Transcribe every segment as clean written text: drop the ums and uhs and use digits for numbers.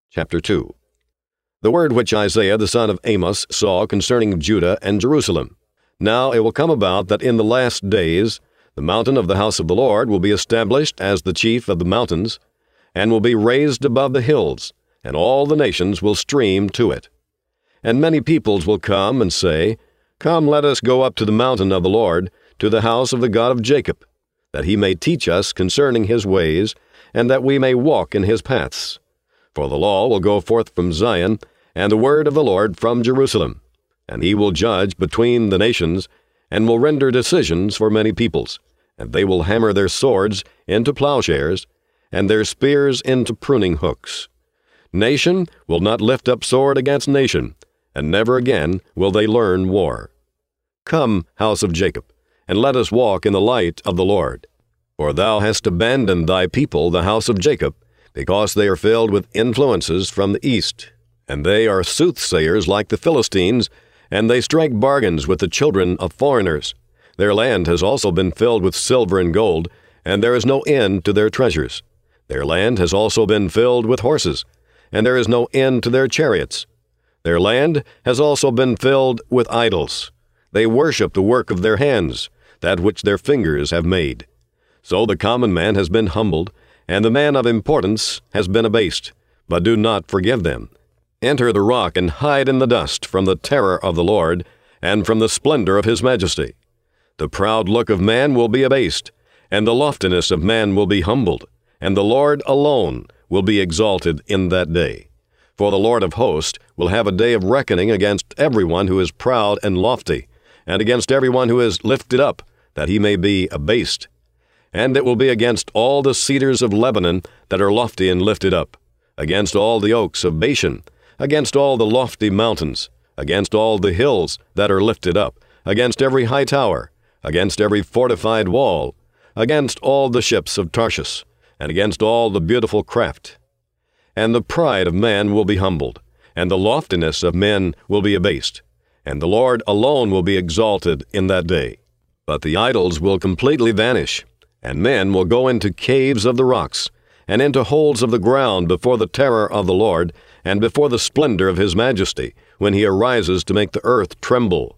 Chapter 2. The word which Isaiah the son of Amos saw concerning Judah and Jerusalem. Now it will come about that in the last days the mountain of the house of the Lord will be established as the chief of the mountains, and will be raised above the hills, and all the nations will stream to it. And many peoples will come and say, Come, let us go up to the mountain of the Lord, to the house of the God of Jacob, that he may teach us concerning his ways, and that we may walk in his paths. For the law will go forth from Zion, and the word of the Lord from Jerusalem. And he will judge between the nations, and will render decisions for many peoples. And they will hammer their swords into plowshares, and their spears into pruning hooks. Nation will not lift up sword against nation, and never again will they learn war. Come, house of Jacob, and let us walk in the light of the Lord. For thou hast abandoned thy people, the house of Jacob, because they are filled with influences from the east. And they are soothsayers like the Philistines, and they strike bargains with the children of foreigners. Their land has also been filled with silver and gold, and there is no end to their treasures. Their land has also been filled with horses, and there is no end to their chariots. Their land has also been filled with idols. They worship the work of their hands, that which their fingers have made. So the common man has been humbled, and the man of importance has been abased, but do not forgive them. Enter the rock and hide in the dust from the terror of the Lord, and from the splendor of his majesty. The proud look of man will be abased, and the loftiness of man will be humbled, and the Lord alone will be exalted in that day. For the Lord of hosts will have a day of reckoning against everyone who is proud and lofty, and against everyone who is lifted up, that he may be abased. And it will be against all the cedars of Lebanon that are lofty and lifted up, against all the oaks of Bashan, against all the lofty mountains, against all the hills that are lifted up, against every high tower, against every fortified wall, against all the ships of Tarshish, and against all the beautiful craft. And the pride of man will be humbled, and the loftiness of men will be abased, and the Lord alone will be exalted in that day. But the idols will completely vanish, and men will go into caves of the rocks, and into holes of the ground before the terror of the Lord, and before the splendor of his majesty, when he arises to make the earth tremble.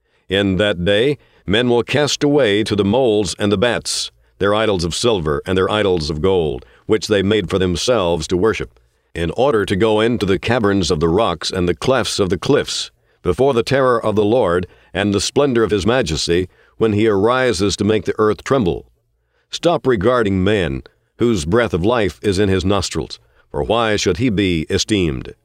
In that day men will cast away to the moles and the bats, their idols of silver and their idols of gold, which they made for themselves to worship, in order to go into the caverns of the rocks and the clefts of the cliffs, before the terror of the Lord and the splendor of his majesty, when he arises to make the earth tremble. Stop regarding man, whose breath of life is in his nostrils, for why should he be esteemed?